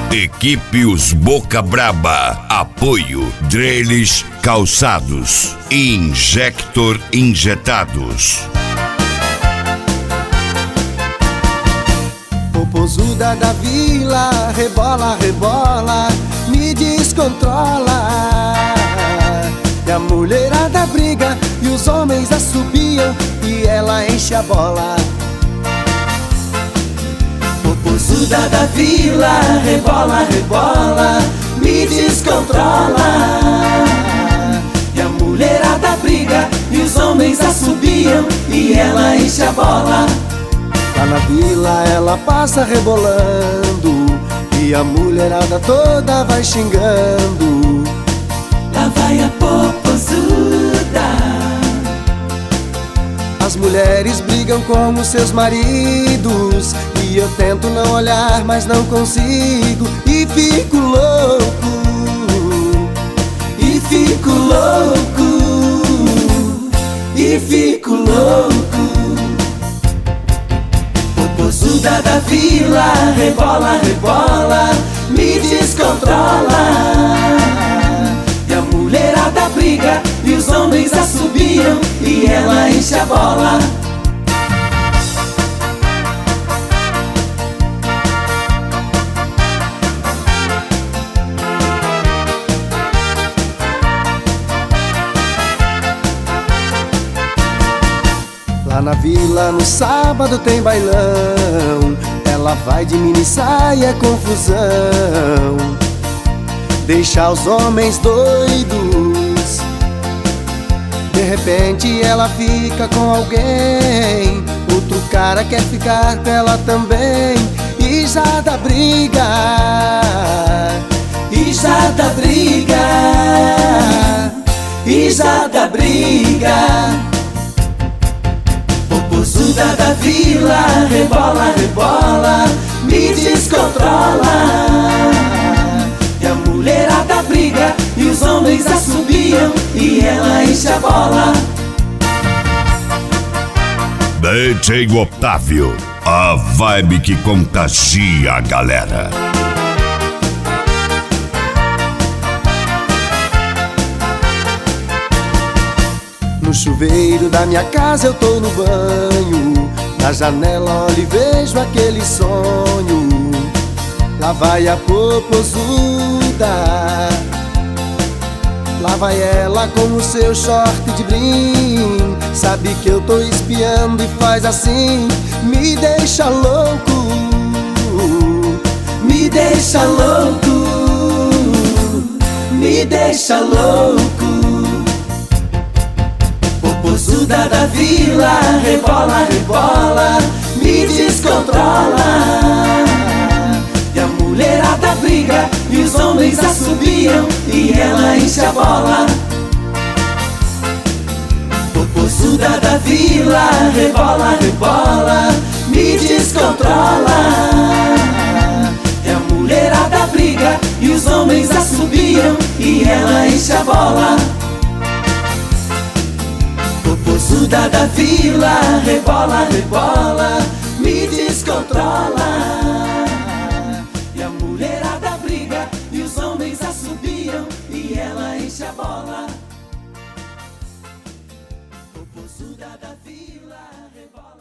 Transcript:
Equipe Os Boca Braba. Apoio Dreles Calçados e Injector Injetados. Popozuda da vila, rebola, rebola, me descontrola. E a mulherada briga e os homens assobiam e ela enche a bola. Popozuda da vila, rebola, rebola, me descontrola. E a mulherada briga e os homens assobiam e ela enche a bola. Lá na vila ela passa rebolando e a mulherada toda vai xingando. Lá vai a popozuda. As mulheres brigam com os seus maridos e eu tento não olhar, mas não consigo. E fico louco, e fico louco, e fico louco. Popozuda da vila, rebola, rebola, me descontrola. E a mulherada briga e os homens assobiam e ela enche a bola. Lá na vila no sábado tem bailão, ela vai de mini saia, confusão, deixa os homens doidos. De repente ela fica com alguém, outro cara quer ficar com ela também. E já dá briga, e já dá briga, e já dá briga. Popozuda da vila, rebola, rebola, me descontrola. E a mulherada briga e os homens assobiam e ela enche a bola. DJ Otávio, a vibe que contagia a galera. No chuveiro da minha casa eu tô no banho, na janela olho e vejo aquele sonho. Lá vai a popozuda, lá vai ela com o seu short de brim. Sabe que eu tô espiando e faz assim, me deixa louco, me deixa louco, me deixa louco. Popozuda da vila, rebola, rebola, me descontrola. E a mulherada briga e os homens assobiam e ela enche a bola. Popozuda da vila, rebola, rebola, me descontrola. E a mulherada briga e os homens assobiam e ela enche a bola. Popozuda da vila, rebola, rebola, me descontrola. E a mulherada briga e os homens assobiam e ela enche a bola. Popozuda da vila, rebola.